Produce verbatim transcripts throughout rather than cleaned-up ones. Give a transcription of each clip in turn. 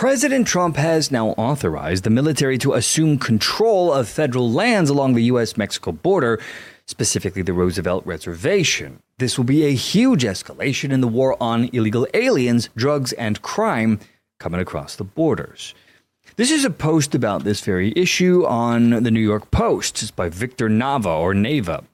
President Trump has now authorized the military to assume control of federal lands along the U S Mexico border, specifically the Roosevelt Reservation. This will be a huge escalation in the war on illegal aliens, drugs, and crime coming across the borders. This is a post about this very issue on the New York Post. It's by Victor Nava or Nava.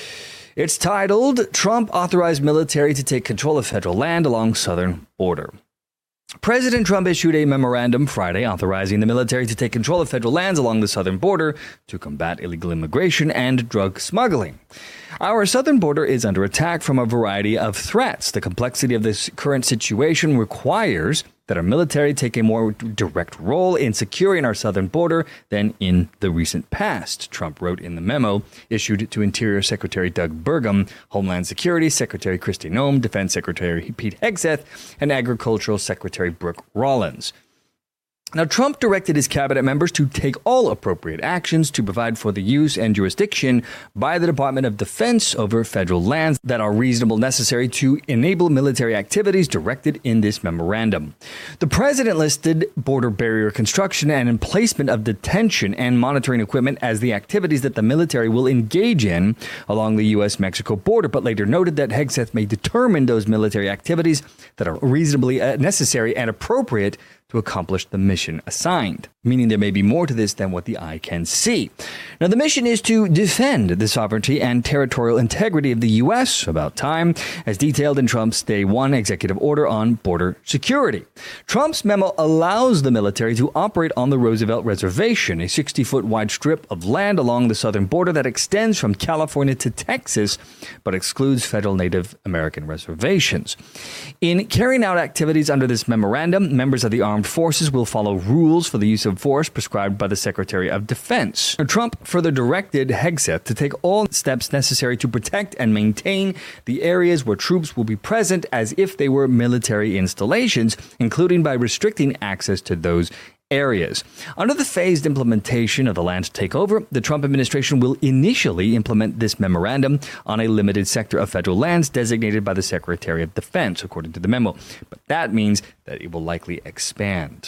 It's titled, Trump Authorized Military to Take Control of Federal Land Along Southern Border. President Trump issued a memorandum Friday authorizing the military to take control of federal lands along the southern border to combat illegal immigration and drug smuggling. Our southern border is under attack from a variety of threats. The complexity of this current situation requires that our military take a more direct role in securing our southern border than in the recent past, Trump wrote in the memo issued to Interior Secretary Doug Burgum, Homeland Security Secretary Kristi Noem, Defense Secretary Pete Hegseth, and Agricultural Secretary Brooke Rollins. Now, Trump directed his cabinet members to take all appropriate actions to provide for the use and jurisdiction by the Department of Defense over federal lands that are reasonable necessary to enable military activities directed in this memorandum. The president listed border barrier construction and emplacement of detention and monitoring equipment as the activities that the military will engage in along the U S Mexico border, but later noted that Hegseth may determine those military activities that are reasonably necessary and appropriate to accomplish the mission assigned, meaning there may be more to this than what the eye can see. Now, the mission is to defend the sovereignty and territorial integrity of the U S, about time, as detailed in Trump's Day One executive order on border security. Trump's memo allows the military to operate on the Roosevelt Reservation, a sixty-foot wide strip of land along the southern border that extends from California to Texas, but excludes federal Native American reservations. In carrying out activities under this memorandum, members of the Armed Forces will follow rules for the use of force prescribed by the Secretary of Defense. Trump further directed Hegseth to take all steps necessary to protect and maintain the areas where troops will be present as if they were military installations, including by restricting access to those areas. Under the phased implementation of the land takeover, the Trump administration will initially implement this memorandum on a limited sector of federal lands designated by the Secretary of Defense, according to the memo. But that means that it will likely expand.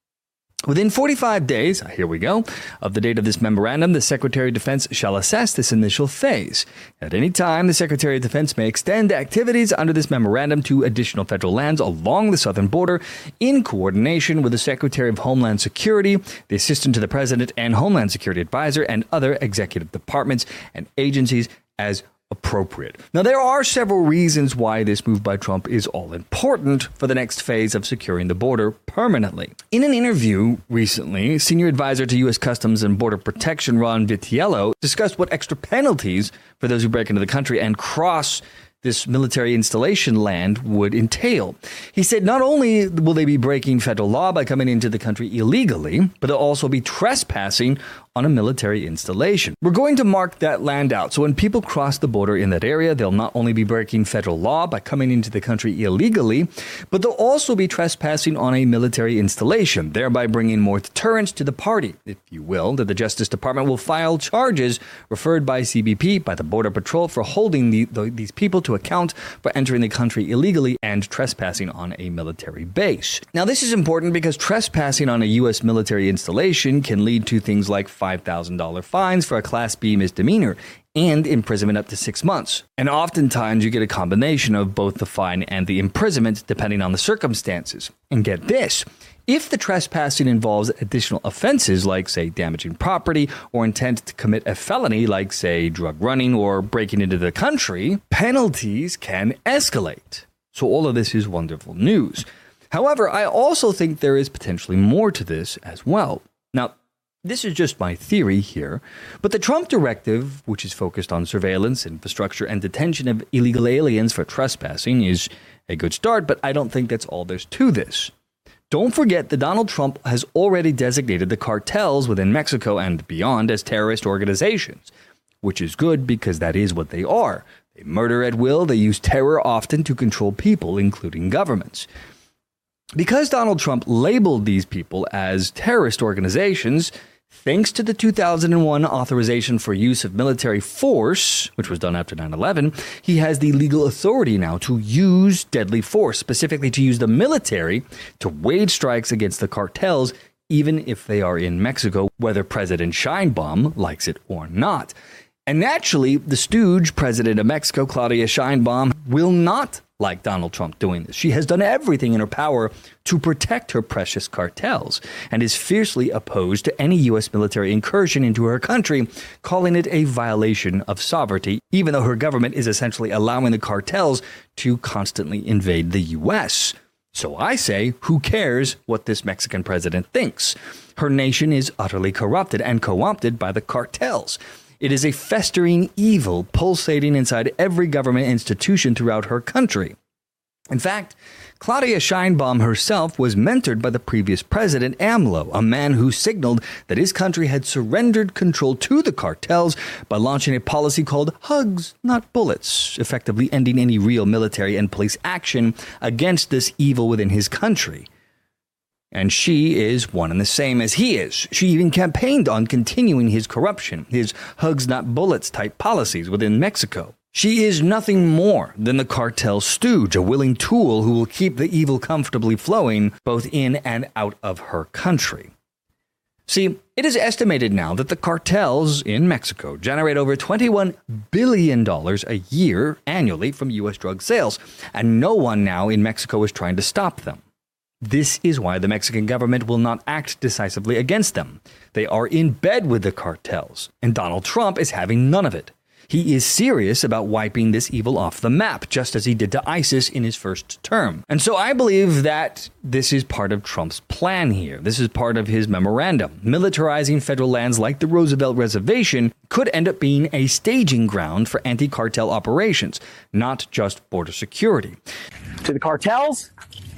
Within forty-five days, here we go, of the date of this memorandum, the Secretary of Defense shall assess this initial phase. At any time, the Secretary of Defense may extend activities under this memorandum to additional federal lands along the southern border in coordination with the Secretary of Homeland Security, the Assistant to the President and Homeland Security Advisor, and other executive departments and agencies as appropriate. Now, there are several reasons why this move by Trump is all important for the next phase of securing the border permanently. In an interview recently, senior advisor to U S Customs and Border Protection Ron Vitiello discussed what extra penalties for those who break into the country and cross this military installation land would entail. He said not only will they be breaking federal law by coming into the country illegally, but they'll also be trespassing on a military installation. We're going to mark that land out. So when people cross the border in that area, they'll not only be breaking federal law by coming into the country illegally, but they'll also be trespassing on a military installation, thereby bringing more deterrence to the party, if you will, that the Justice Department will file charges referred by C B P, by the Border Patrol, for holding the, the, these people to account for entering the country illegally and trespassing on a military base. Now, this is important because trespassing on a U S military installation can lead to things like five thousand dollars fines for a Class B misdemeanor and imprisonment up to six months. And oftentimes you get a combination of both the fine and the imprisonment depending on the circumstances. And get this, if the trespassing involves additional offenses like, say, damaging property or intent to commit a felony like, say, drug running or breaking into the country, penalties can escalate. So all of this is wonderful news. However, I also think there is potentially more to this as well. Now, this is just my theory here, but the Trump directive, which is focused on surveillance, infrastructure, and detention of illegal aliens for trespassing, is a good start, but I don't think that's all there's to this. Don't forget that Donald Trump has already designated the cartels within Mexico and beyond as terrorist organizations, which is good because that is what they are. They murder at will, they use terror often to control people, including governments. Because Donald Trump labeled these people as terrorist organizations, Thanks to the two thousand one authorization for use of military force, which was done after nine eleven, he has the legal authority now to use deadly force, specifically to use the military to wage strikes against the cartels, even if they are in Mexico, whether President Sheinbaum likes it or not. And naturally, the stooge, president of Mexico, Claudia Sheinbaum, will not like Donald Trump doing this. She has done everything in her power to protect her precious cartels and is fiercely opposed to any U S military incursion into her country, calling it a violation of sovereignty, even though her government is essentially allowing the cartels to constantly invade the U S. So I say, who cares what this Mexican president thinks? Her nation is utterly corrupted and co-opted by the cartels. It is a festering evil pulsating inside every government institution throughout her country. In fact, Claudia Sheinbaum herself was mentored by the previous president, AMLO, a man who signaled that his country had surrendered control to the cartels by launching a policy called Hugs, Not Bullets, effectively ending any real military and police action against this evil within his country. And she is one and the same as he is. She even campaigned on continuing his corruption, his hugs not bullets type policies within Mexico. She is nothing more than the cartel stooge, a willing tool who will keep the evil comfortably flowing both in and out of her country. See, it is estimated now that the cartels in Mexico generate over twenty-one billion dollars a year annually from U S drug sales, and no one now in Mexico is trying to stop them. This is why the Mexican government will not act decisively against them. They are in bed with the cartels, and Donald Trump is having none of it. He is serious about wiping this evil off the map, just as he did to ISIS in his first term. And so I believe that this is part of Trump's plan here. This is part of his memorandum. Militarizing federal lands like the Roosevelt Reservation could end up being a staging ground for anti-cartel operations, not just border security. To the cartels,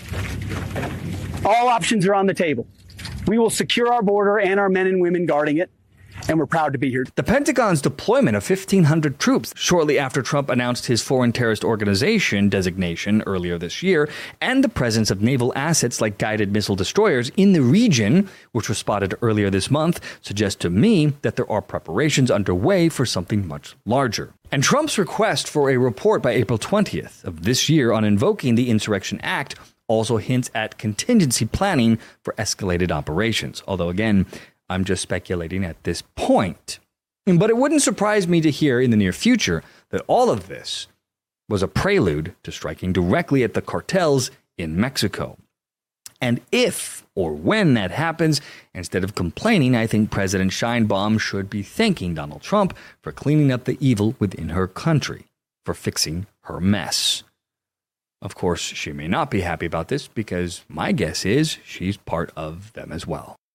all options are on the table. We will secure our border and our men and women guarding it, and we're proud to be here. The Pentagon's deployment of fifteen hundred troops shortly after Trump announced his foreign terrorist organization designation earlier this year, and the presence of naval assets like guided missile destroyers in the region, which was spotted earlier this month, suggest to me that there are preparations underway for something much larger. And Trump's request for a report by April twentieth of this year on invoking the Insurrection Act also hints at contingency planning for escalated operations. Although, again, I'm just speculating at this point. But it wouldn't surprise me to hear in the near future that all of this was a prelude to striking directly at the cartels in Mexico. And if or when that happens, instead of complaining, I think President Sheinbaum should be thanking Donald Trump for cleaning up the evil within her country, for fixing her mess. Of course, she may not be happy about this because my guess is she's part of them as well.